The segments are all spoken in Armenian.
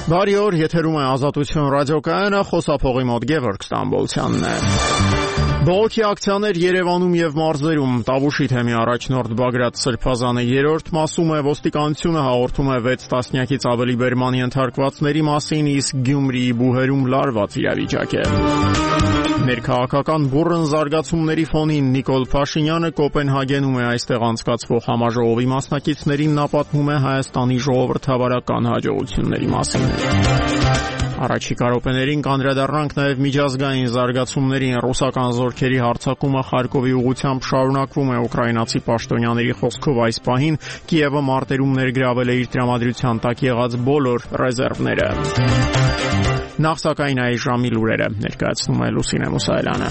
Բարի օր, եթերում է Ազատություն ռադիոկայանը, խոսափողի մոտ Գևորգ Ստամբոլցյանն է։ Բողոքի ակցիաներ Երևանում եւ մարզերում։ Տավուշի թեմի առաջնորդ Բագրատ Սրբազանը երրորդ մասում է, ոստիկանությունը հաղորդում է 6 տասնյակից ավելի բերման ենթարկվածների մասին, իսկ Գյումրիի բուհերում լարված իրավիճակ է։ Ներքաղաքական բուռն զարգացումների ֆոնին Նիկոլ Փաշինյանը Կոպենհագենում է, այստեղ անցկացվող համաժողովի մասնակիցներին նա պատմում է Հայաստանի ժողովրդավարական հաջողությունների մասին։ Առաջիկա րոպեներին կանդրադառնանք նաև միջազգային զարգացումներին։ Ռուսական զորքերի հարձակումը Խարկովի ուղղությամբ շարունակվում է։ Ուկրաինացի պաշտոնյաների խոսքով այս պահին Կիևը մարտերում ներգրավել է իր տրամադրության տակ եղած բոլոր ռեզերվները։ Նախ սակայն այս ժամի լուրերը ներկայացնում է Լուսինե Մուսայելյանը։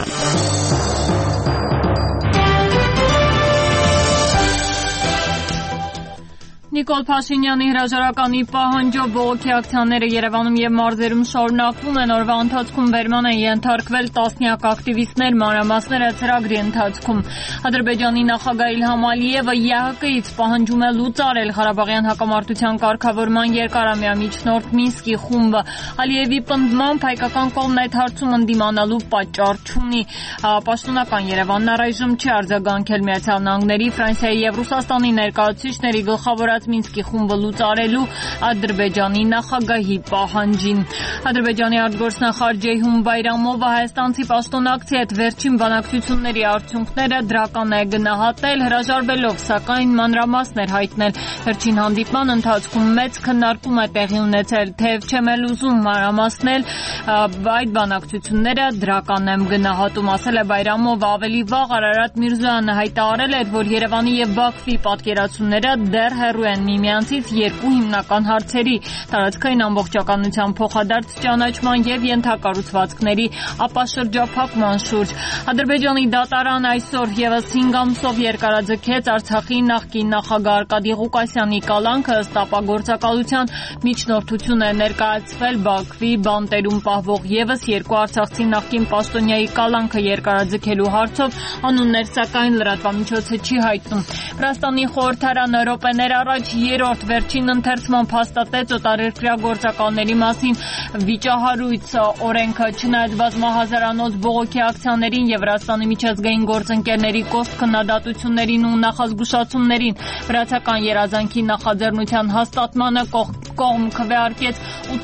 Նիկոլ Փաշինյանի հրաժարականի պահանջով բողոքի ակցիաները Երևանում եւ մարզերում շարունակվում են։ Օրվա ընթացքում բերման են ենթարկվել տասնյակ ակտիվիստներ, մանրամասները ծրագրի ընթացքում։ Ադրբեջանի նախագահ Իլհամ Ալիևը ԵՀԿ-ից պահանջում է լուծարել Ղարաբաղյան հակամարտության կարգավորման երկարամյա միջնորդ Մինսկի խումբը։ Ալիևի պնդմամբ հայկական կողմն այդ հարցում ընդդիմանալու պատճառ չունի։ Պաշտոնական Երևանն առայժմ չի արձագանքել Միացյալ Նահանգների, Ֆրանսիայի եւ Ռուսաստանի ներկայացուցիչների գլխավորած Մինսկի խումբը լուծարելու Ադրբեջանի նախագահի պահանջին։ Ադրբեջանի արտգործնախարար Ջեյհուն Բայրամովը հայաստանցի պաշտոնակցի հետ վերջին բանակցությունների արդյունքները դրական է գնահատել, հրաժարվելով սակայն մանրամասներ հայտնել։ Վերջին հանդիպման ընթացքում մեծ քննարկում է տեղի ունեցել, թեև չեմ էլ ուզում մանրամասնել, այդ բանակցությունները դրական եմ գնահատում, ասել է Բայրամովը։ Ավելի վաղ Արարատ Միրզոյանը հայտարարել էր, որ Երևանի եւ Բաքվի պատկերացումները դեռ հեռու են միմյանցից երկու հիմնական հարցերի՝ տարածքային ամբողջականության փոխադարձ ճանաչման եւ ենթակառուցվածքների ապաշրջափակման շուրջ։ Ադրբեջանի դատարան այսօր եւս 5 ամսով երկարաձգեց Արցախի նախկին նախագահ Արկադի Ղուկասյանի կալանքը, ըստ ապագործակալության միջնորդություն է ներկայացվել Բաքվի բանտերում պահվող եւս երկու արցախցի նախկին պաշտոնյայի կալանքը երկարաձգելու հարցով, անուններ սակայն լրատվամիջոցը չի հայտնում։ Վրաստանի խորհրդարանը րոպեներ առաջ երրորդ վերջին ընթերցման հաստատեց օտարերկրյա գործակալների մասին վիճահարույց օրենքը։ Չնայած բազմահազարանոց բողոքի ակցիաներին եւ Վրաստանի միջազգային գործընկերների կոշտ քննադատություններին ու նախազգուշացումներին, վրացական երազանքի նախաձեռնության հաստատմանը կողմ քվեարկեց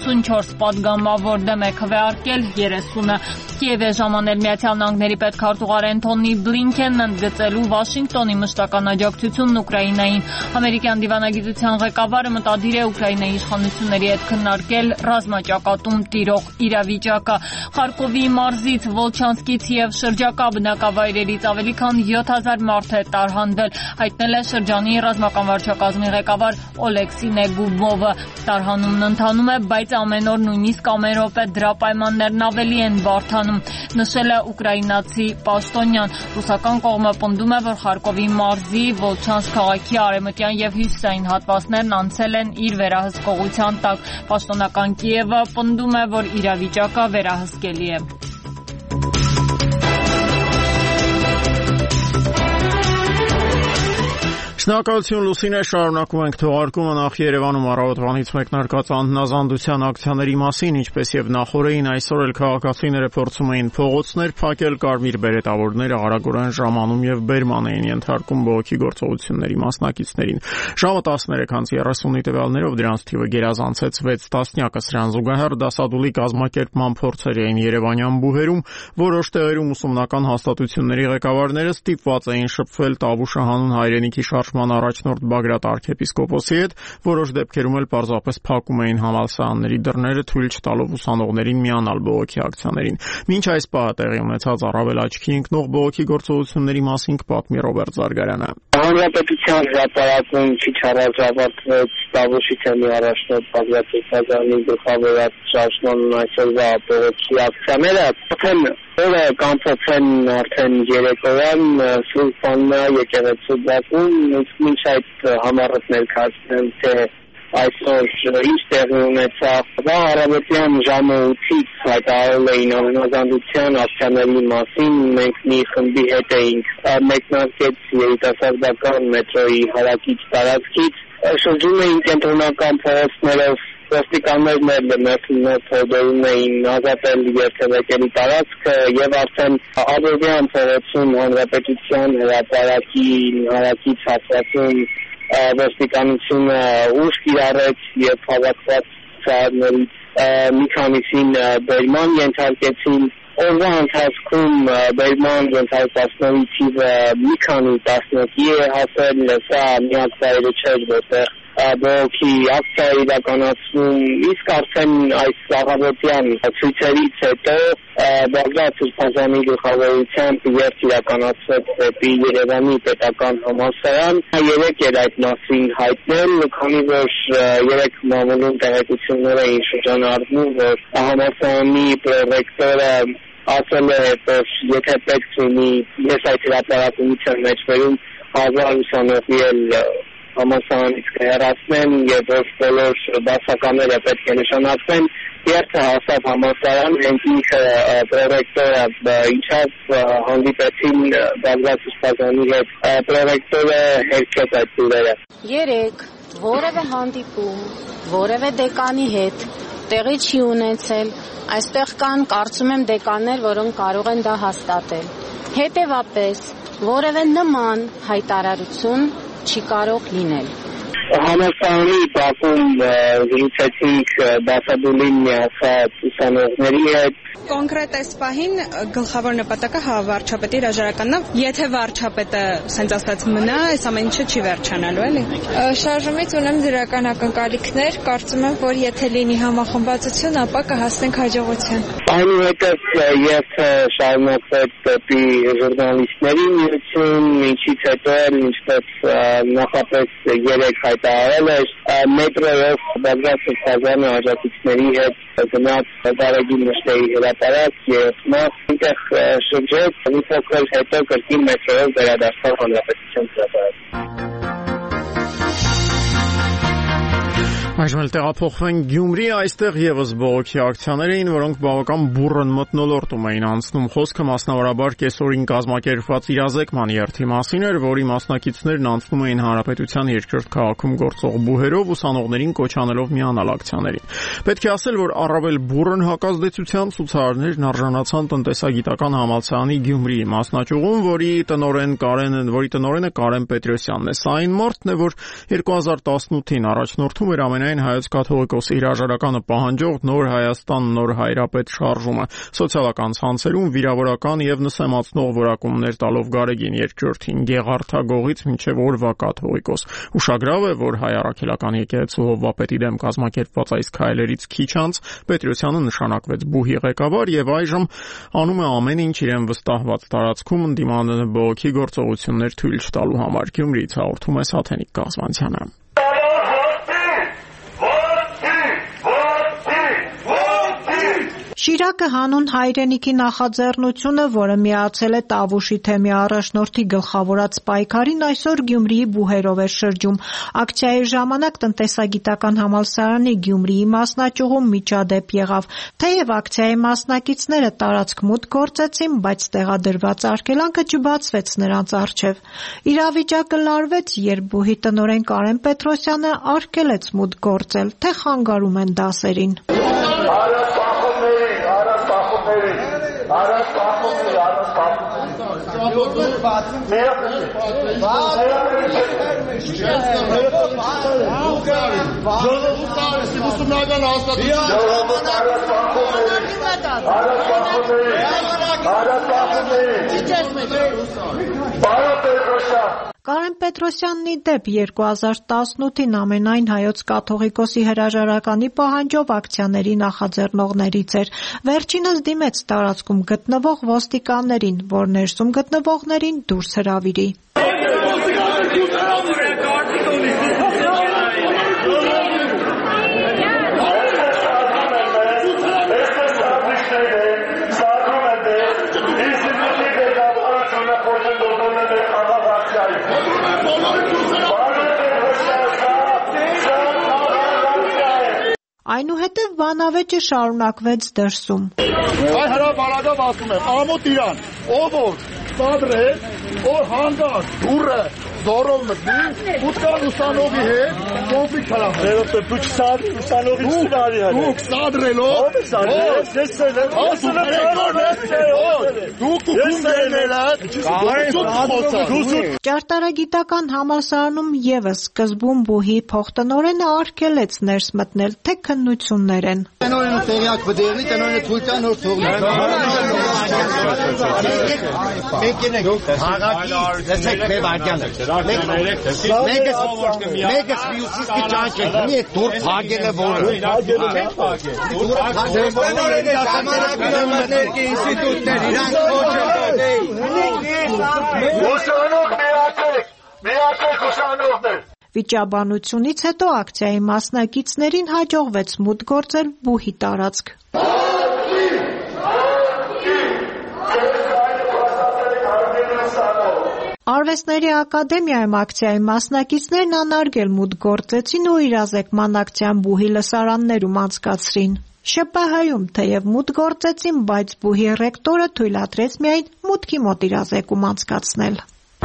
84 պատգամավոր, դեմ է քվեարկել 30-ը։ Կիև է ժամանել Միացյալ Նահանգների պետքարտուղար Էնթոնի Բլինքենն ընդգծելու Վաշինգտոնի մշտական աջակցությունն Ուկրաինային։ Ամերիկյան դիվանագիտության ղեկավարը մտադիր է Ուկրաինայի իշխանությունների հետ քննարկել ռազմաճակատում տիրող իրավիճակը։ Խարկովի մարզից, Վոլչանսկից եւ շրջակա բնակավայրերից ավելի քան 7000 մարդ է տարհանվել, հայտնել է շրջանի ռազմական վարչակազմի ղեկավար Օլեքսի Նեգուբովը։ Տարհանումն ընթանում է, բայց ամեն օր, նույնիսկ ամեն րոպե դրա պայմաններն ավելի են բարդանում, նշել է ուկրաինացի պաշտոնյան։ Ռուսական կողմը պնդում է, որ Խարկովի մարզի Վոլչանսկ քաղաքի արևմտյան եւ հյուսիսային հատվածներն անցել են իր վերահսկողության տակ։ Պաշտոնական Կիևը պնդում է, որ իրավիճակը վերահսկելի է։ Շնորհակալություն Լուսինե, շարունակում ենք թողարկումը։ Նախ Երևանում առավոտվանից մեկնարկած անհնազանդության ակցիաների մասին, ինչպես եւ նախորդին, այսօր էլ քաղաքացիները փորձում էին փողոցներ փակել, կարմիր բերետավորները արագորեն ժամանում եւ բերման էին ենթարկում բողոքի գործողությունների մասնակիցներին։ Ժամը 13:30-ի տվյալներով դրանց թիվը գերազանցեց 6 տասնյակը։ Սրան զուգահեռ դասադուլի կազմակերպման փորձեր էին Երևանյան բուհերում, որոշ տեղերում ուսումնական հաստատությունների ղեկավարները ստիպված էին շփվել Տավուշը հանուն հայրենիքի առաջնորդ Բագրատ arczepiskopos-ի հետ, որոշ դեպքերում էլ պարզապես փակում էին համալսարանների դռները, թույլ չտալով ուսանողներին միանալ բողոքի ակցիաներին։ Մինչ այս պահը տեղի ունեցած առավել աչքի ընկնող բողոքի գործողությունների մասին կպատմի Ռոբերտ Զարգարյանը։ Հանրապետության հրապարակում քիչ առաջ ավարտվեց Տավուշի թեմի առաջնորդ Բագրատ Սրբազանի գլխավորած շարժման այսօրվա բողոքի ակցիաները օրը կանցած են արդեն երեկոյան Սուրբ Աննա եկեղեցու բակում, իսկ մինչ այդ համառոտ ներկայացնեմ, թե այսօր ինչ տեղի ունեցավ։ Առավոտյան ժամը 8-ից հայտարարել էին անհնազանդության ակցիաների մասին, մենք մի խմբի հետ էինք մեկնարկեց երիտասարդական մետրոյի հարակից տարածքից, շրջում էին կենտրոնական փողոցներով ոստիկաններն էլ փորձում էին ազատել երթևեկերի տարածքը եւ արդեն Աբովյան փողոցում հանրապետության հրապարակին հարակից հատվածում ոստիկանությունը ուժ կիրառեց եւ հավաքված ցարներից մի քանիսին բերման ենթարկեցին։ Օրվա ընթացքում բերման ենթարկվածների թիվը մի քանի տասնյակի է հասել, սա միակ վայրը չէր, որտեղ բողոքի ակցիա իրականացվում, իսկ արդեն այս աղավոտյան ցույցերից հետո Բաղդադ Սրբազանի գլխավորությամբ երթ իրականացվեց դեպի Երևանի պետական համալսարան։ Երեք էր այդ մասին հայտնել, քանի որ երեք մամուլում տեղեկություններ էին շրջանառվում, որ համալսարանի պրոռեկտորը ասել է, որ եթե պետք լինի, ես այդ հրապարակության մեջ վերում 1000 ուսանողի էլ համալսարանից կհեռացնեն եւ որ բոլոր դասականները պետք է նշանակվեն։ Երթը հասավ համալսարան, հենց ինքը պրոռեկտորը իջավ, հանդիպեցին Բաղդադ Սրբազանի հետ, պրոռեկտորը հերքեց այդ լուրերը։ Երեք որևէ հանդիպում, որևէ դեկանի հետ տեղի չի ունեցել, այստեղ կան, կարծում եմ, դեկաններ, որոնք կարող են դա հաստատել։ Հետևապես, որևէ նման հայտարարություն չի կարող լինել։ Համալսարանի բակում զրուցեցինք դասադուլին միացած ուսանողների հետ։ Կոնկրետ այս պահին գլխավոր նպատակը վարչապետի հրաժարականն է, եթե վարչապետը սենց ասած մնա, այս ամեն ինչը չի վերջանալու, էլի։ Շարժումից ունեմ դրական ակնկալիքներ, կարծում եմ, որ եթե լինի համախմբվածություն, ապա կհասնենք հաջողության։ Այնուհետև երթը շարունակվեց դեպի ժուրնալիստների միություն, ինչից հետո ինչպես նախապես երեք հայտարարել էր, մետրոյով Բաղդադ Սրբազանը աջակիցների հետ գնաց Բարեգի Մշտեի հրապարակ եւ նա այնտեղ շրջեց, մի փոքր հետո կրկին մետրոյով վերադարձավ հանրապետության հրապարակ։ Այժմ էլ տեղափոխվենք Գյումրի, այստեղ եւս բողոքի ակցիաներ էին, որոնք բավական բուռն մթնոլորտում էին անցնում։ Խոսքը մասնավորաբար կեսօրին կազմակերպված իրազեկման երթի մասին էր, որի մասնակիցներն անցնում էին հանրապետության երկրորդ քաղաքում գործող բուհերով, ուսանողներին կոչ անելով միանալ ակցիաներին։ Պետք է ասել, որ առավել բուռն հակազդեցության ցուցարարներն արժանացան տնտեսագիտական համալսարանի Գյումրիի մասնաճյուղում, որի տնօրենը Կարեն Պետրոսյանն է։ Սա այն մարդն է, որ 2018-ին առաջնորդում էր ամենայն հայոց կաթողիկոսի հրաժարականը պահանջող Նոր Հայաստան, Նոր Հայրապետ շարժումը, սոցիալական ցանցերում վիրավորական եւ նսեմացնող որակումներ տալով Գարեգին II Գեղարդագողից մինչեւ օրվա կաթողիկոս։ Ուշագրավ է, որ հայ առաքելական եկեղեցու հովվապետի դեմ կազմակերպված այս քայլերից քիչ անց Պետրոսյանը նշանակվեց բուհի ղեկավար եւ այժմ անում է ամեն ինչ իրեն վստահված տարածքում ընդդիմանալը բողոքի գործողություններ թույլ չտալու համար։ Գյումրիից հաղորդում է Սաթենիկ Կազմանցյանը։ Շիրակը հանուն հայրենիքի նախաձեռնությունը, որը միացել է Տավուշի թեմի առաջնորդի գլխավորած պայքարին, այսօր Գյումրիի բուհերով է շրջում։ Ակցիայի ժամանակ տնտեսագիտական համալսարանի Գյումրիի մասնաճյուղում միջադեպ եղավ։ Թեև ակցիայի մասնակիցները տարածք մուտք գործեցին, բայց տեղադրված արգելանքը չբացվեց նրանց առջև։ Իրավիճակը լարվեց, երբ բուհի տնօրեն Կարեն Պետրոսյանը արգելեց մուտք գործել, թե խանգարում են դասերին։ Կարեն Պետրոսյանն ի դեպ 2018-ին ամենայն հայոց կաթողիկոսի հրաժարականի պահանջով ակցիաների նախաձեռնողներից էր։ Վերջինս դիմեց տարածքում գտնվող ոստիկաններին, որ ներսում գտնվողներին դուրս հրավիրի։ Այնուհետև բանավեճը շարունակվեց դրսում։ Այ հրապարակով ասում եմ, ամոթ իրան, ով որ սադրեց, որ հանդած, դուրը, զորով մտնի, ուտկան ուսանողի հետ կոնֆլիկտ հրահրել։ Դու ուսանողի սուրարի հետ։ Դու սադրելով։ Ճարտարագիտական համալսարանում եւս սկզբում բուհի փոխտնօրենը արգելեց ներս մտնել, թե քննություններ են։ Տնօրենը տեղյակ բդերնի, տնօրենը թույլ տա նոր թողնի։ Լսեք մեր վարկյանը։ Մեկը սպիուսից կիճանք ենք, մի է դուր փագել է որը։ Տնօրենը ժամանակի ինստիտուտներ, իրանք ոչ են դոդեի։ Ուսանող միացեք ուսանողներ։ Վիճաբանությունից հետո ակցիայի մասնակիցներին հաջողվեց մուտք գործել բուհի տարածք։ Արվեստների ակադեմիայում ակցիայի մասնակիցներն անարգել մուտք գործեցին ու իրազեկման ակցիան բուհի լսարաններում անցկացրին։ ՇՊՀ-ում թեև մուտք գործեցին, բայց բուհի ռեկտորը թույլատրեց միայն մուտքի մոտ իրազեկում անցկացնել։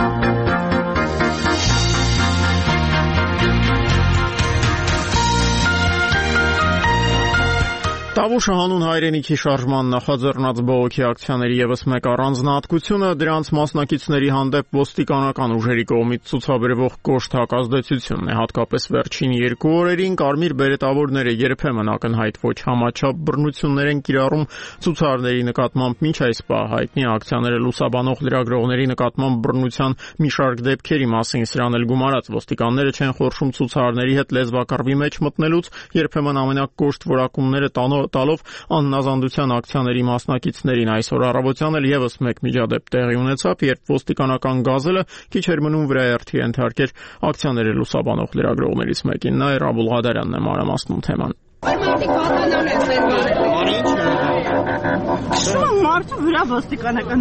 Տավուշը հանուն հայրենիքի շարժման նախաձեռնած բողոքի ակցիաների ևս մեկ առանձնահատկությունը դրանց մասնակիցների հանդեպ ոստիկանական ուժերի կողմից ցուցաբերվող կոշտ հակազդեցությունն է, հատկապես վերջին 2 օրերին կարմիր բերետավորները երբեմն ակնհայտ ոչ համաչափ բռնություններ են կիրառում ցուցարարների նկատմամբ, մինչ այս պահ հայտնի ակցիաները լուսաբանող լրագրողների նկատմամբ բռնության մի շարք դեպքերի մասին սրան էլ գումարած ոստիկանները չեն խորշում ցուցարարների հետ լեզվակռվի մեջ մտնելուց, երբեմն ամենակոշտ որակումները տալով աննազանդության ակցիաների մասնակիցներին։ Այսօր առավոտյան էլ եւս մեկ միջադեպ տեղի ունեցավ, երբ ոստիկանական գազելը քիչ էր մնում վրայերթի ենթարկեր ակցիաները լուսաբանող լրագրողներից մեկին։ Նա Ռաբուլ Ղադարյանն է մանրամասնում թեման։ Մարդու վրա ոստիկանական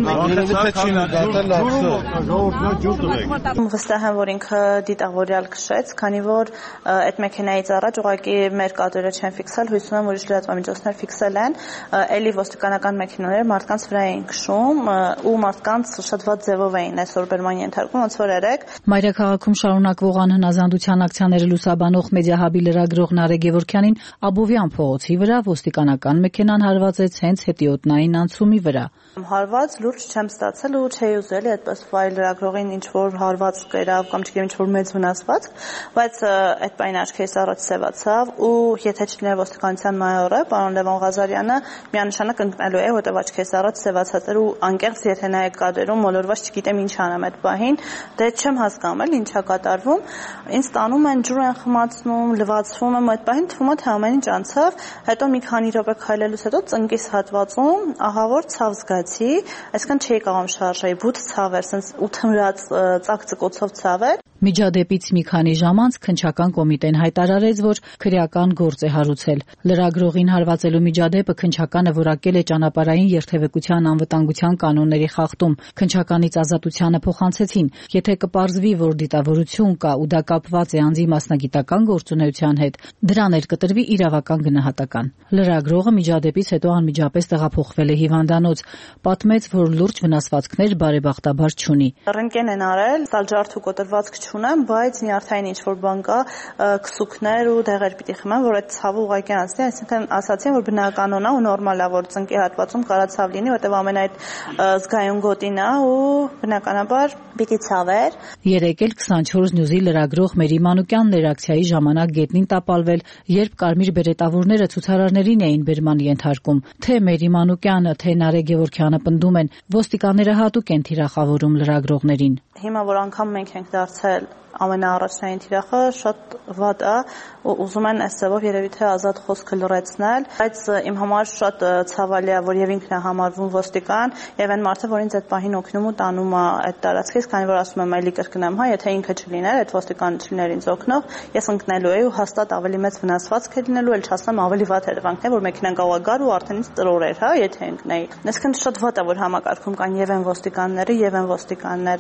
վստահ եմ, որ ինքը դիտավորյալ քշեց, քանի որ այդ մեքենայից առաջ ուղղակի մեր կադրերը չեն ֆիքսել, հույս ունեմ, որ լրատվամիջոցներ ֆիքսել են, էլի ոստիկանական մեքենաները մարդկանց վրա էին քշում ու մարդկանց շատ վատ ձևով էին այսօր բերման ենթարկում, ոնց որ երեք։ Մայրաքաղաքում շարունակվող անհնազանդության ակցիաները լուսաբանող մեդիահաբի լրագրող Նարեկ Գևորգյանին Աբովյան փողոցի վրա ոստիկանական մեքենան հարվածեց հենց հետիոտնային անցումի վրա։ Հարված լուրջ չեմ ստացել ու չէի ուզել այդպես վայ լրագրողին ինչ որ հարված կերավ կամ չգիտեմ ինչ որ մեծ վնասված, բայց այդ բանը աչքերիս առաջ սևացավ ու եթե չլիներ ոստիկանության մայորը, պարոն Լևոն Ղազարյանը միանշանակ ընկնելու է, որտեղ աչքերիս առաջ սևացած էր ու անկեղծ եթե նայեք կադրում մոլորված չգիտեմ ինչ անեմ այդ պահին, դե չեմ հասկանում էլ ինչա կատարվում, ինձ տանում են ջուր են խմացնում, լվացվում եմ այդ պահին թվում է թե ամեն ինչ անցավ, հետո մի քանի րոպե քայլելուց հետո ծնկիս հատվածում ահավոր ցավ զգացի, այսինքն չէի կարող շարժեի, բութ ցավ էր, sense 8 ծակ ծկոցով ցավ էր։ Միջադեպից մի քանի ժամ անց քննչական կոմիտեն հայտարարեց, որ քրեական գործ է հարուցել։ Լրագրողին հարվածելու միջադեպը քննչականը որակել է ճանապարհային երթևեկության անվտանգության կանոնների խախտում։ Քննչականից ազատությանը փոխանցեցին, եթե կպարզվի, որ դիտավորություն կա ու դա կապված է անձի մասնագիտական գործունեության հետ, դրան էլ կտրվի իրավական գնահատական։ Լրագրողը միջադեպից հետո անմիջապես տեղափոխվել է հիվանդանոց, պատմեց, որ լուրջ վնասվածքներ բարեբախտաբար չունի։ Ռենտգեն են արել, սալջարդու կոտրվածք չունեմ, բայց նյարդային ինչ որ բան կա, քսուկներ ու դեղեր պիտի խմեմ, որ այդ ցավը ուղղակի անցնի, այսինքն ասացին, որ բնականon է ու նորմալ է, որ ծնկի հատվածում կարա ցավ լինի, որտեղ ամեն այդ զգայուն գոտին է ու բնականաբար պիտի ցավեր։ Երեկ էլ 24 News-ի լրագրող Մերի Մանուկյանն էր ակցիայի ժամանակ գետնին տապալվել, երբ կարմիր բերետավորները ցուցարարներին էին բերման ենթարկում։ Թե Մերի Մանուկյանը, թե Նարեկ Գևորգյանը պնդում են, ոստիկանները հատուկ են թիրախավորում լրագրողներին։ Հիմա որ անգամ մենք ենք դարձել ամենաառաջնային թիրախը շատ վատ է ու ուզում են այս ձևով երևի թե ազատ խոսքը լրացնել, բայց իմ համար շատ ցավալի է, որ եւ ինքն է համարվում ոստիկան եւ այն մարդը, որ ինձ այդ պահին օգնում ու տանում է այդ տարածքից, քանի որ ասում եմ այլի կրկնեմ, հա, եթե ինքը չլիներ, այդ ոստիկանը չլիներ ինձ օգնող, ես ընկնելու էի ու հաստատ ավելի մեծ վնասվածք էր լինելու, էլ չասեմ ավելի վատ հետևանքներ, որ մեքենան կարող է գար ու արդեն ինձ տրոր էր, հա, եթե ընկնեի։ Այսինքն շատ վատ է, որ համակարգում կան եւ են ոստիկանները, եւ են ոստիկանները։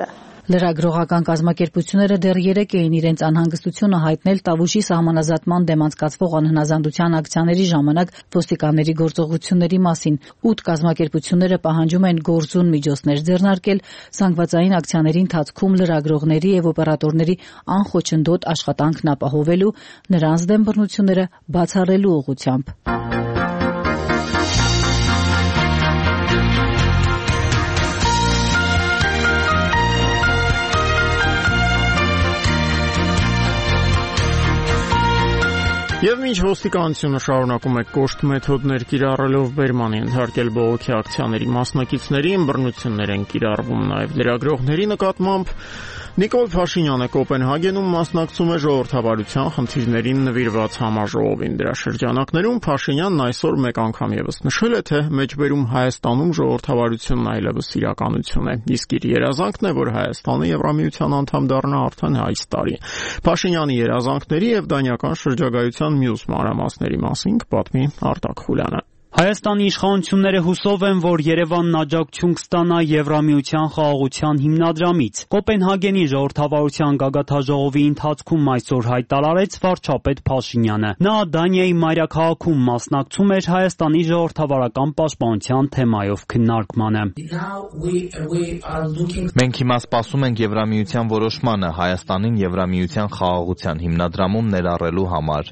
Լրագրողական կազմակերպությունները դեռ 3 էին իրենց անհանգստությունը հայտնել Տավուշի սահմանազատման դեմ անցկացվող անհնազանդության ակցիաների ժամանակ ոստիկանների գործողությունների մասին։ 8 կազմակերպությունները պահանջում են գործուն միջոցներ ձեռնարկել զանգվածային ակցիաների ընթացքում լրագրողների եւ օպերատորների անխոչնդոտ աշխատանքն ապահովելու, նրանց դեմ բռնությունները բացառելու ուղղությամբ։ Եվ մինչ ոստիկանությունը շարունակում է կոշտ մեթոդներ կիրառելով բերման ենթարկել բողոքի ակցիաների մասնակիցներին, բռնություններ են կիրառվում նաև լրագրողների նկատմամբ, Նիկոլ Փաշինյանը Կոպենհագենում մասնակցում է ժողովրդավարության խնդիրներին նվիրված համաժողովին։ Դրա շրջանակներում Փաշինյանն այսօր մեկ անգամ եւս նշել է, թե մեջբերում Հայաստանում ժողովրդավարությունն այլևս իրականություն է, իսկ իր երազանքն է, որ Հայաստանը Եվրամիության անդամ դառնա արդեն այս տարի։ Փաշինյանի երազանքների եւ դանիական շրջագայության մյուս մանրամասների մասին կպատմի Արտակ Խուլյանը։ Հայաստանի իշխանությունները հուսով են, որ Երևանն աջակցություն կստանա Եվրամիության խաղաղության հիմնադրամից։ Կոպենհագենի ժողովրդավարության գագաթաժողովի ընթացքում այսօր հայտարարեց վարչապետ Փաշինյանը։ Նա Դանիայի մայրաքաղաքում մասնակցում էր Հայաստանի ժողովրդավարական պաշտպանության թեմայով քննարկմանը։ Մենք հիմա սպասում ենք Եվրամիության որոշմանը Հայաստանին Եվրամիության խաղաղության հիմնադրամում ներառելու համար։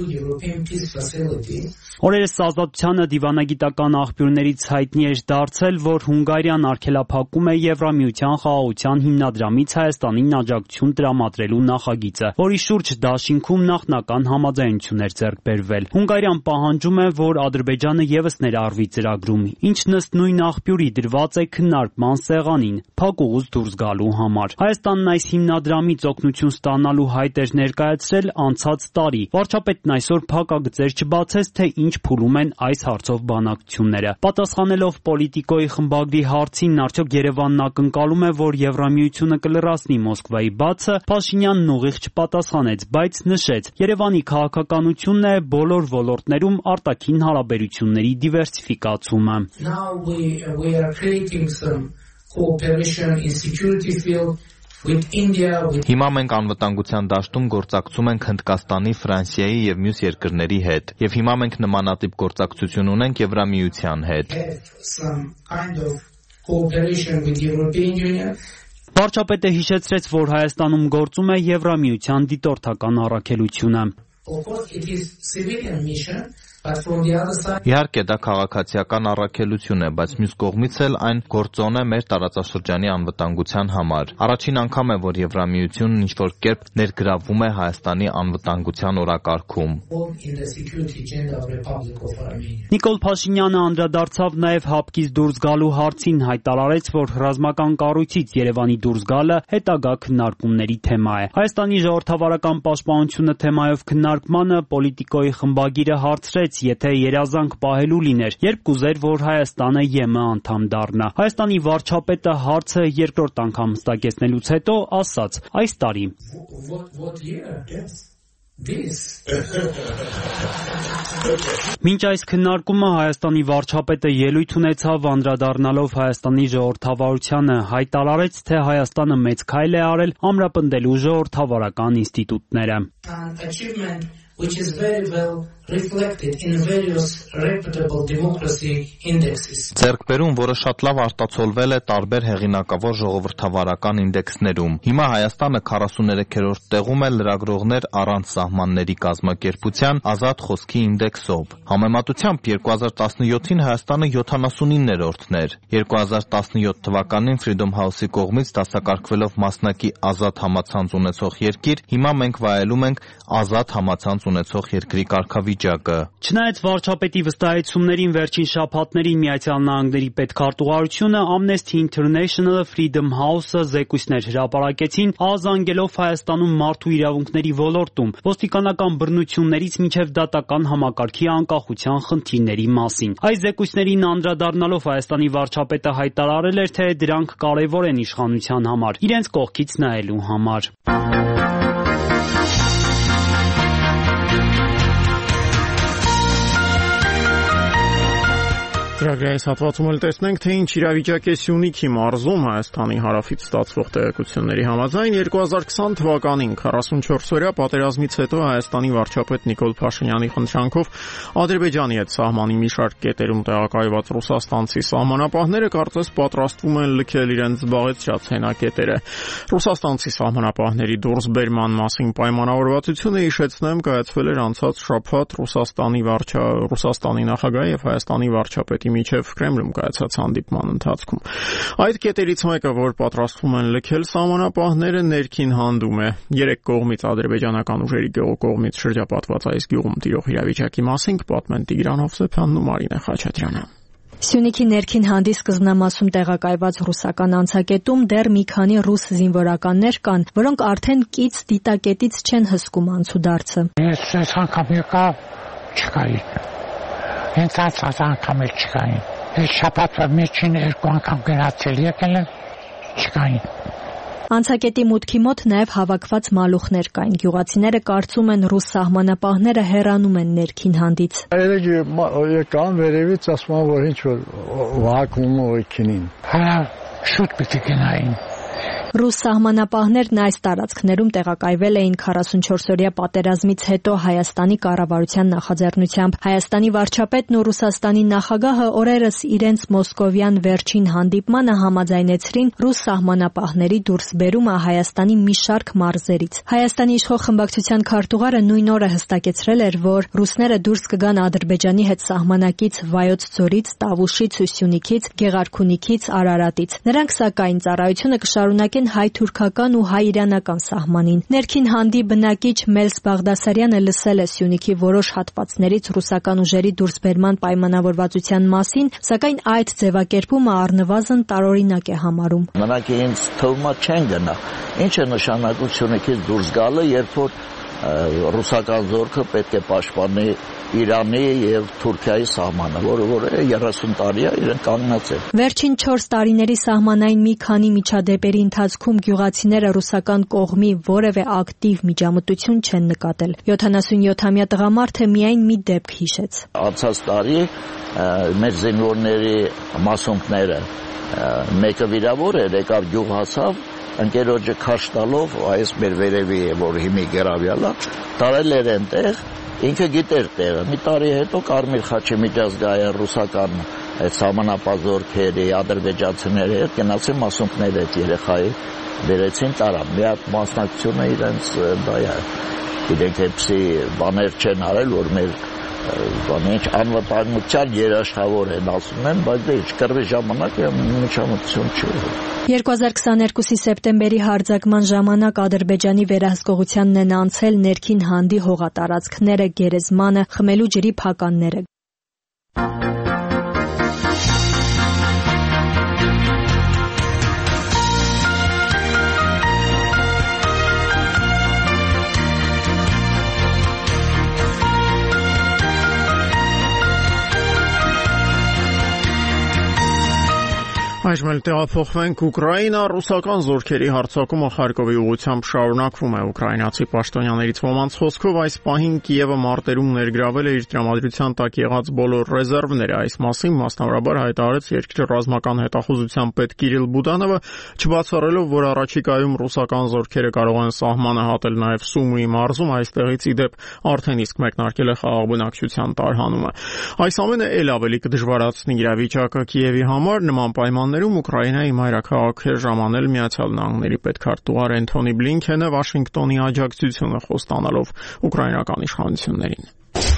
Օրերս Ազատությանը դիվանագիտական աղբյուրներից հայտնի էր դարձել, որ Հունգարիան արգելափակում է Եվրամիության խաղաղության հիմնադրամից Հայաստանին աջակցություն տրամադրելու նախագիծը, որի շուրջ դաշինքում նախնական համաձայնություն էր ձեռք բերվել։ Հունգարիան պահանջում է, որ Ադրբեջանը ևս ներառվի ծրագրում, ինչն ըստ նույն աղբյուրի դրված է քննարկման սեղանին, փակուղուց դուրս գալու համար։ Հայաստանն այս հիմնադրամից օգնություն ստանալու հայտ էր ներկայացրել անցած տարի։ Վարչապետն այսօր փակագծեր չբացեց, թե ինչ փուլում են այս հարցով բանակցությունները։ Պատասխանելով Պոլիտիկոյի խմբագրի հարցին, արդյոք Երևանն ակնկալում է, որ Եվրամիությունը կլրացնի Մոսկվայի բացը, Փաշինյանն ուղիղ չպատասխանեց, բայց նշեց. Երևանի քաղաքականությունն է բոլոր ոլորտներում արտաքին հարաբերությունների դիվերսիֆիկացումը։ Հիմա մենք անվտանգության դաշտում գործակցում ենք Հնդկաստանի, Ֆրանսիայի եւ մյուս երկրների հետ, եւ հիմա մենք նմանատիպ գործակցություն ունենք Եվրամիության հետ։ Վարչապետը հիշեցրեց, որ Հայաստանում գործում է Եվրամիության դիտորդական առաքելությունը։ Իհարկե դա քաղաքացիական առաքելություն է, բայց մյուս կողմից էլ այն գործոն է մեր տարածաշրջանի անվտանգության համար։ Առաջին անգամ է, որ Եվրամիությունն ինչ-որ կերպ ներգրավվում է Հայաստանի անվտանգության օրակարգում։ Նիկոլ Փաշինյանը անդրադարձավ նաև հապկից դուրս գալու հարցին, հայտարարեց, որ ռազմական կառույցից Երևանի դուրս գալը հետագա քննարկումների թեմա է։ Հայաստանի ժողովրդավարական պաշտպանությունը թեմայով քննարկմանը Պոլիտիկոյի խմբագիրը հարցրեց, եթե երազանք պահելու լիներ, երբ կուզեր, որ Հայաստանը ԵՄ անդամ դառնա։ Հայաստանի վարչապետը հարցը երկրորդ անգամ հստակեցնելուց հետո ասաց. այս տարի։ Մինչ այս քննարկումը Հայաստանի վարչապետը ելույթ ունեցավ, անդրադառնալով Հայաստանի ժողովրդավարությանը, հայտարարեց, թե Հայաստանը մեծ քայլ է արել ամրապնդելու ժողովրդավարական ինստիտուտները։ Which is very well reflected in various reputable democracy indexes. Ձեռքբերում, որը շատ լավ արտացոլվել է տարբեր հեղինակավոր ժողովրդավարական ինդեքսներում։ Հիմա Հայաստանը 43-րդ տեղում է լրագրողներ առանց սահմանների կազմակերպության ազատ խոսքի ինդեքսով։ Համեմատությամբ 2017-ին Հայաստանը 79-րդն էր։ 2017 թվականին Freedom House-ի կողմից դասակարգվելով մասնակի ազատ համացանց ունեցող երկիր, հիմա մենք վայելում ենք ազատ համացանց ունեցող երկրի կարգավիճակը։ Չնայած վարչապետի վստահեցումներին վերջին շաբաթներին Միացյալ Նահանգների պետքարտուղարությունը, Amnesty International-ը, Freedom House-ը զեկույցներ հրապարակեցին, ահազանգելով Հայաստանում մարդու իրավունքների ոլորտում, ոստիկանական բռնություններից մինչև դատական համակարգի անկախության խնդիրների մասին։ Այս զեկույցներին անդրադառնալով Հայաստանի վարչապետը հայտարարել էր, թե դրանք կարևոր են իշխանության համար, իրենց կողքից նայելու համար։ Ծրագրի այս հատվածում էլ տեսնենք, թե ինչ իրավիճակ է Սյունիքի մարզում Հայաստանի հարավից ստացվող տեղեկությունների համաձայն 2020 թվականին 44-օրյա պատերազմից հետո Հայաստանի վարչապետ Նիկոլ Փաշինյանի խնդրանքով Ադրբեջանի հետ սահմանի մի շարք կետերում տեղակայված ռուսաստանցի սահմանապահները կարծես պատրաստվում են լքել իրենց զբաղեցրած հենակետերը։ Ռուսաստանցի սահմանապահների դուրսբերման մասին պայմանավորվածությունը հիշեցնեմ կայացվել էր անցած շաբաթ Ռուսաստանի նախագահի եւ Հայաստանի վարչապետի միջև Կրեմլում կայացած հանդիպման ընթացքում։ Այդ կետերից մեկը, որ պատրաստվում են լքել սահմանապահները, ներքին հանդում է։ Երեք կողմից ադրբեջանական ուժերի կողմից շրջապատված այս գյուղում տիրող իրավիճակի մասին կպատմեն Տիգրան Հովսեփյանն ու Մարինե Խաչատրյանը։ Սյունիքի ներքին հանդի սկզբնամասում տեղակայված ռուսական անցակետում դեռ մի քանի ռուս զինվորականներ կան, որոնք արդեն կից դիտակետից չեն հսկում անցուդարձը։ Ես այս անգամ եկա չկայի։ Հենց այս անգամ էլ չկային։ Այս շաբաթվա մեջին երկու անգամ գնացել եկել են չկային։ Անցակետի մուտքի մոտ նաև հավաքված մալուխներ կային։ Գյուղացիները կարծում են ռուս սահմանապահները հեռանում են ներքին հանդից։ Եկան վերևից ասում են, որ ինչ որ վակուում օքինին։ Հա շուտ պիտի գնային։ Ռուս սահմանապահներն այս տարածքներում տեղակայվել էին 44-օրյա պատերազմից հետո Հայաստանի կառավարության նախաձեռնությամբ։ Հայաստանի վարչապետն ու Ռուսաստանի նախագահը օրերս իրենց մոսկովյան վերջին հանդիպմանը համաձայնեցրին ռուս սահմանապահների դուրսբերումը Հայաստանի մի շարք մարզերից։ Հայաստանի իշխող խմբակցության քարտուղարը նույն օրը հստակեցրել էր, որ ռուսները դուրս կգան Ադրբեջանի հետ սահմանակից Վայոց ձորից, Տավուշից ու Սյունիքից, Գեղարքունիքից, Արարատից։ Նրանք սակայն ծառայությունը կշարունակեն հայ-թուրքական ու հայ-իրանական սահմանին։ Ներքին հանդի բնակիչ Մելս Բաղդասարյանը լսել է Սյունիքի որոշ հատվածներից ռուսական ուժերի դուրսբերման պայմանավորվածության մասին, սակայն այդ ձևակերպումը առնվազն տարօրինակ է համարում։ Նրանք ինձ թվում է չեն գնա։ Ինչ է նշանակությունը քիչ դուրս գալը, երբ որ ռուսական զորքը պետք է պաշտպանի Իրանի եւ Թուրքիայի սահմանը, որը 30 տարի է իրեն կանգնած է։ Վերջին 4 տարիների սահմանային մի քանի միջադեպերի ընթացքում գյուղացիները ռուսական կողմի որևէ ակտիվ միջամտություն չեն նկատել։ 77-ամյա տղամարդը միայն մի դեպք հիշեց։ Անցած տարի մեր զինվորների մասունքները մեկը վիրավոր էր, եկավ գյուղ հասավ, ընկերոջը քաշ տալով, այս մեր վերևի է, որ հիմի գերավյալա, տարել էր այնտեղ, ինքը գիտեր տեղը։ Մի տարի հետո Կարմիր խաչի միջազգային ռուսական այդ սահմանապազորքերի, ադրբեջանցիների հետ գնացին մասունքների հետ երեխայի վերեցին տարան։ Մի հատ մասնակցությունը իրենց դա է։ Իրենք էպսի բաներ չեն արել, որ մեր անվտանգության երաշխավոր են ասում են, բայց դե ինչ կռվի ժամանակ միջամտություն չի։ 2022-ի սեպտեմբերի հարձակման ժամանակ Ադրբեջանի վերահսկողությանն են անցել ներքին հանդի հողատարածքները, գերեզմանը, խմելու ջրի փականները։ Այժմ էլ տեղափոխվենք Ուկրաինա, ռուսական զորքերի հարձակումը Խարկովի ուղղությամբ շարունակվում է։ Ուկրաինացի պաշտոնյաներից ոմանց խոսքով այս պահին Կիևը մարտերում ներգրավել է իր տրամադրության տակ եղած բոլոր ռեզերվները։ Այս մասին մասնավորաբար հայտարարեց երկրի ռազմական հետախուզության պետ Կիրիլ Բուդանովը, չբացառելով, որ առաջիկայում ռուսական զորքերը կարող են սահմանը հատել նաև Սումուի մարզում, այստեղից ի դեպ արդեն իսկ մեկնարկել է խաղաղ բնակչության տարհանումը։ Այս ամենը ել ավելի կդժվարացնի իրավիճակը Կիևի համար։ Նման պայմաններում Ուկրաինայի մայրաքաղաք է ժամանել Միացյալ Նահանգների պետքարտուղար Էնթոնի Բլինքենը Վաշինգտոնի աջակցությունը խոստանալով ուկրաինական իշխանություններին։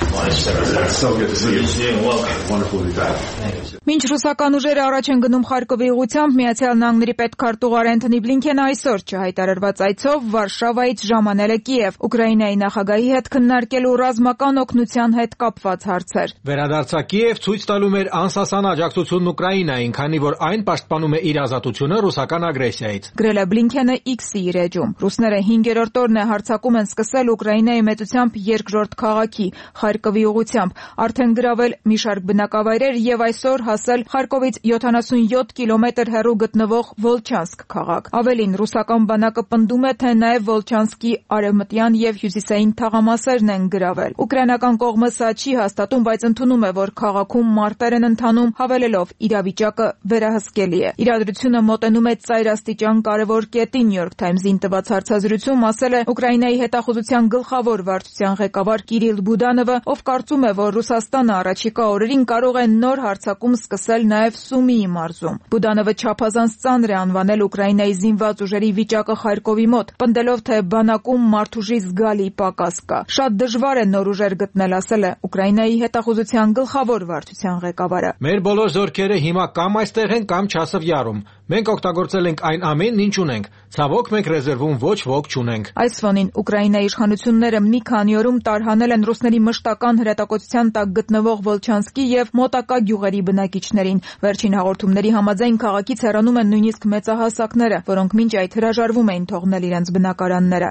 Մինչ ռուսական ուժերը առաջ են գնում Խարկովի ուղղությամբ, Միացյալ Նահանգների պետքարտուղար Էնթոնի Բլինքենը այսօր չհայտարարված այցով Վարշավայից ժամանել է Կիև, Ուկրաինայի նախագահի հետ քննարկելու ռազմական օգնության հետ կապված հարցեր։ Վերադարձա Կիև ցույց տալու մեր անսասան աջակցությունն Ուկրաինային, քանի որ այն պաշտպանում է իր ազատությունը ռուսական ագրեսիայից։ Գրել է Բլինքենը X-ի իր էջում։ Ռուսները 5-րդ օրն է հարձակում են սկսել Ուկրաինայի մեծությամբ երկրորդ քաղաքի։ Խարկովի ուղղությամբ, արդեն գրավել մի շարք բնակավայրեր եւ այսօր հասել Խարկովից 77 կիլոմետր հեռու գտնվող Վոլչանսկ քաղաք։ Ավելին, ռուսական բանակը պնդում է, թե նաեւ Վոլչանսկի արևմտյան եւ հյուսիսային թաղամասերն են գրավել։ Ուկրաինական կողմը սա չի հաստատում, բայց ընդունում է, որ քաղաքում մարտեր են ընթանում, հավելելով իրավիճակը վերահսկելի է։ Իրադրությունը մոտենում է ծայրաստիճան կարևոր կետի։ New York Times-ին տված հարցազրույցում ասել է Ուկրաինայի հետախուզության գլխավոր վարչության ղեկավար Կիրիլ Բուդանովը, ով կարծում է, որ Ռուսաստանը առաջիկա օրերին կարող է նոր հարձակում սկսել նաև Սումիի մարզում։ Բուդանովը չափազանց ծանր է անվանել Ուկրաինայի զինված ուժերի վիճակը Խարկովի մոտ, պնդելով, թե բանակում մարդուժի զգալի պակաս կա։ Շատ դժվար է նոր ուժեր գտնել, ասել է Ուկրաինայի հետախուզության գլխավոր վարչության ղեկավարը։ Մեր բոլոր զորքերը հիմա կամ այստեղ են, կամ Չասովյարում։ Մենք օգտագործել ենք այն ամենն, ինչ ունենք։ Ցավոք, մենք ռեզերվում ոչ ոք չունենք։ Այս ֆոնին Ուկրաինայի իշխանությունները մի քանի օրում տարհանել են ռուսների մշտական հրետակոծության տակ գտնվող Վոլչանսկի եւ մոտակա գյուղերի բնակիչներին։ Վերջին հաղորդումների համաձայն քաղաքից հեռանում են նույնիսկ մեծահասակները, որոնք մինչ այդ հրաժարվում էին թողնել իրենց բնակարանները։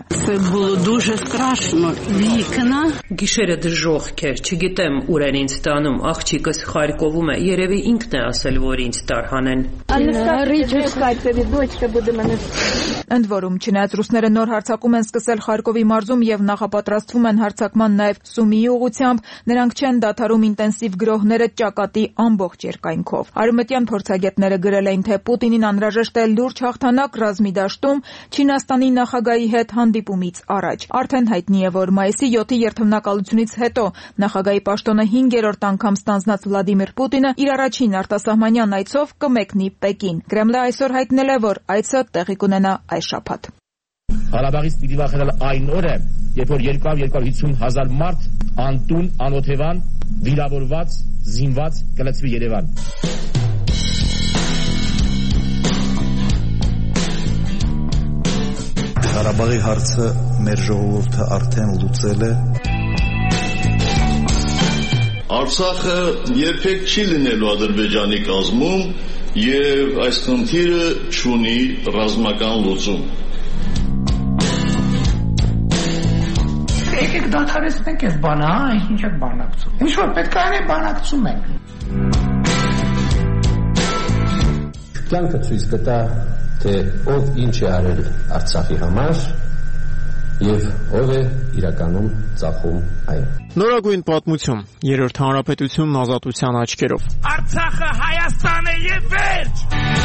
Գիշերը դժոխք էր, չգիտեմ ուր են ինձ տանում, աղջիկս Խարկովում է, երևի ինքն է ասել, որ ինձ տարհանեն։ Ընդ որում, չնայած ռուսները նոր հարձակում են սկսել Խարկովի մարզում եւ նախապատրաստվում են հարձակման նաեւ Սումիի ուղղությամբ, նրանք չեն դադարում ինտենսիվ գրոհները ճակատի ամբողջ երկայնքով։ Արևմտյան փորձագետները գրել էին, թե Պուտինին անհրաժեշտ է լուրջ հաղթանակ ռազմի դաշտում Չինաստանի նախագահի հետ հանդիպումից առաջ։ Արդեն հայտնի է, որ մայիսի 7-ի երթմնակալությունից հետո նախագահի պաշտոնը 5-րդ անգամ ստանձնած Վլադիմիր Պուտինը իր առաջին արտասահմանյան այցով կմեկնի Պեկին։ Կրեմլը այսօր հայտնել է, որ այցը տեղի կունենա այս շաբաթ։ Ղարաբաղից պիտի վախենալ այն օրը, երբ որ 250,000 մարդ անտուն, անօթևան, վիրավորված, զինված կլցվի Երևան։ Ղարաբաղի հարցը մեր ժողովուրդը արդեն լուծել է։ Արցախը երբեք չի լինելու Ադրբեջանի կազմում եւ այս խնդիրը չունի ռազմական լուծում։ Եկեք դադարեցնենք այս բանը, ինչ եք բանակցում։ Ինչ որ պետք է անենք, բանակցում ենք։ Կյանքը ցույց կտա, թե ով ինչ է արել Արցախի համար եւ ով է իրականում ծախում այն։ Նորագույն պատմություն, Երրորդ հանրապետությունն ազատության աչքերով։ Արցախը Հայաստան է եւ վերջ։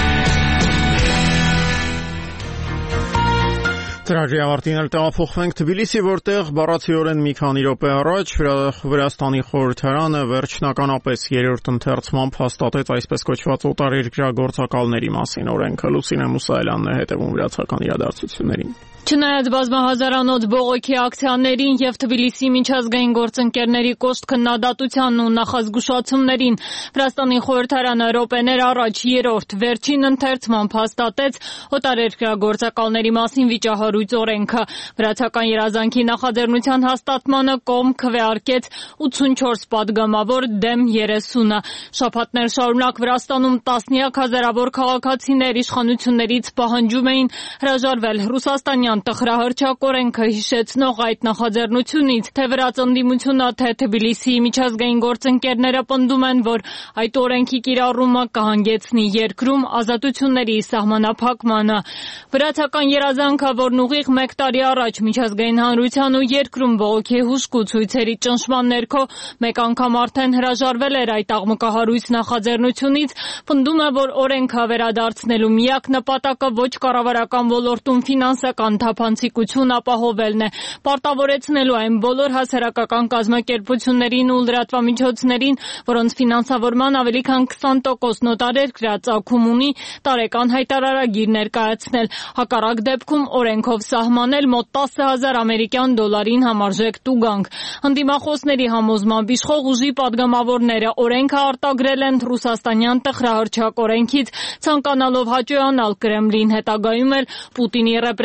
Ծրագրի ավարտին էլ տեղափոխվենք Թբիլիսի, որտեղ բառացիորեն մի քանի րոպե առաջ Վրաստանի խորհրդարանը վերջնականապես երրորդ ընթերցմամբ հաստատեց այսպես կոչված օտարերկրագործակալների մասին օրենքը։ Լուսինե Մուսայելյանն է հետևում վրացական իրադարձություններին։ Չնայած բազմահազարանոց բողոքի ակցիաներին եւ Թբիլիսի միջազգային գործընկերների կոշտ քննադատությանն ու նախազգուշացումներին, Վրաստանի խորհրդարանը րոպեներ առաջ երրորդ վերջին ընթերցմամբ հաստատեց օտարերկրագործակալների մասին վիճահարույց օրենքը։ Վրացական երազանքի նախաձեռնության հաստատմանը կողմ քվեարկեց 84 падգամավոր դեմ 30-ը։ Շաբաթներ շարունակ Վրաստանում տասնյակ հազարավոր քաղաքացիներ իշխանություններից պահանջում էին հրաժարվել Ռուսաստանյան տխրահռչակ օրենքը հիշեցնող այդ նախաձեռնությունից, թե վրաց ընդդիմությունը, թե Թբիլիսիի միջազգային գործընկերները պնդում են, որ այդ օրենքի կիրառումը կհանգեցնի երկրում ազատությունների սահմանափակմանը։ Վրացական երազանքը, որն ուղիղ 1 տարի առաջ միջազգային հանրության ու երկրում բողոքի հուժկու ցույցերի ճնշման ներքո մեկ անգամ արդեն հրաժարվել էր այդ աղմկահարույց նախաձեռնությունից, պնդում է, որ օրենքը վերադարձնելու միակ նպատակը ոչ կառավարական ոլորտում ֆինանսական թափանցիկություն ապահովելն է, պարտավորեցնելու այն բոլոր հասարակական կազմակերպություններին ու լրատվամիջոցներին, որոնց ֆինանսավորման ավելի քան 20% օտարերկրյա ծագում ունի, տարեկան հայտարարագիր ներկայացնել, հակառակ դեպքում օրենքով սահմանել մոտ 10,000 ամերիկյան դոլարին համարժեք տուգանք։ Ընդդիմախոսների համոզմամբ իշխող ուժի падգամավորները օրենքը արտագրել են ռուսաստանյան տխրահռչակ օրենքից, ցանկանալով հաճոյանալ Կրեմլին, հետագայում էլ Պուտինի ռեպրեսիվ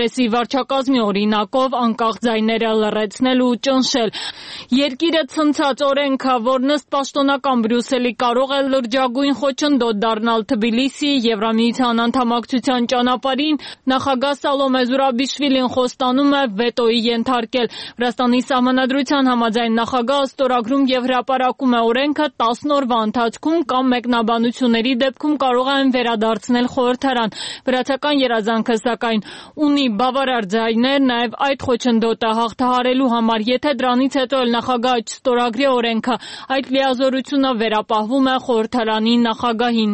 վարչակազմի օրինակով անկախ ձայները լռեցնել ու ճնշել։ Երկիրը ցնցած օրենքը, որն ըստ պաշտոնական Բրյուսելի կարող է լրջագույն խոչընդոտ դառնալ Թբիլիսիի Եվրամիության անդամակցության ճանապարհին, նախագահ Սալոմե Զուրաբիշվիլին խոստանում է վետոյի ենթարկել։ Վրաստանի սահմանադրության համաձայն նախագահը ստորագրում եւ հրապարակում է օրենքը 10 օրվա ընթացքում կամ մեկնաբանությունների դեպքում կարող են վերադարձնել խորհրդարան։ Վրացական երազանքը սակայն ունի բավարար ձայներ նաեւ այդ խոչընդոտը հաղթահարելու համար, եթե դրանից հետո էլ նախագահը չստորագրի օրենքը, այդ լիազորությունը վերապահվում է խորհրդարանի նախագահին։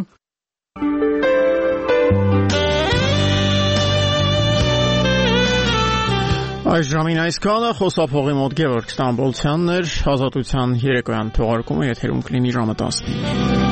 Այս ժամին այսքանը խոսափողի մոտ Գևորգ Ստամբոլցյանն էր, Ազատության երեկոյան թողարկումը եթերում կլինի ժամը 10-ին։